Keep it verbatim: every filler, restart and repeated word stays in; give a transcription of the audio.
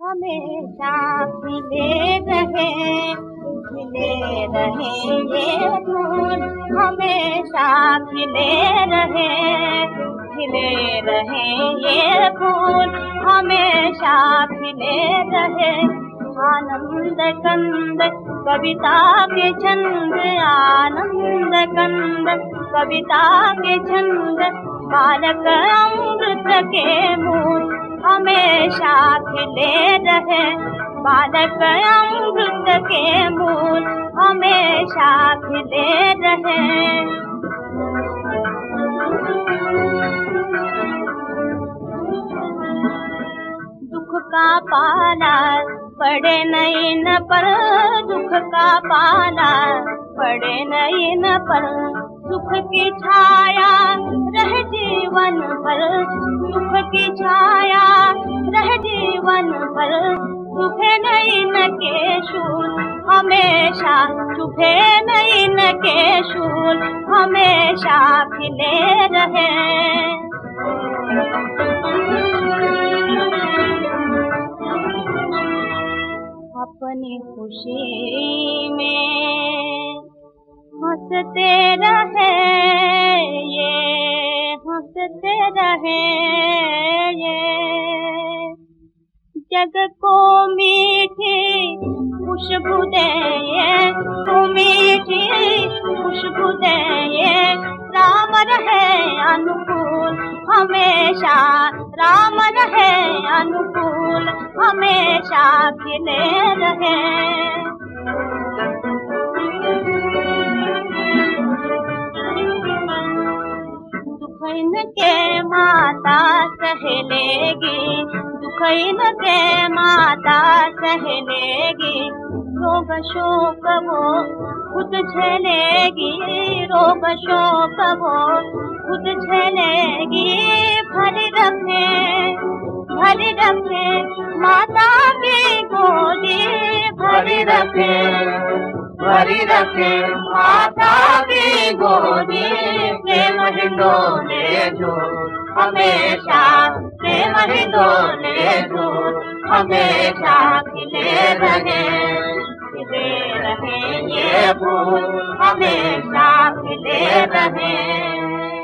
हमेशा खिले रहे, खिले रहे ये फूल, हमेशा खिले रहे, खिले रहे ये फूल, हमेशा खिले रहे। आनंद कंद कविता के छंद, आनंद कंद कविता के छंद, बालक अमृत के मूल, हमेशा खिले रहे। बालक अमृत के मूल, हमेशा खिले रहे। दुख का पाला पड़े नैन पर, दुख का पाला पड़े नैन पर, सुख की छाया रह जीवन भर, सुख की छाया रह जीवन भर। चुभे नैन के शूल, हमेशा चुभे नैन के शूल, हमेशा खिले रहे। अपनी खुशी में हंसते रहे ये, हंसते रहे ये, जग को मीठी खुशबू दे ये, को मीठी खुशबू दे ये। राम रहे अनुकूल, हमेशा राम रहे अनुकूल, हमेशा खिले रहे। दुखैन के माता सहलेगी, दुखैन के माता सहलेगी, रोग शोक वो खुद झेलेगी, रोग शोक वो खुद झेलेगी। भरी रखे भरी रखे माता की गोदी, भरी रखे भरी रखे माता की गोदी। प्रेम हिंडोले जो हमेशा, प्रेम हिंडोले जो हमेशा खिले रहे, खिले रहे ये फूल, हमेशा खिले रहे।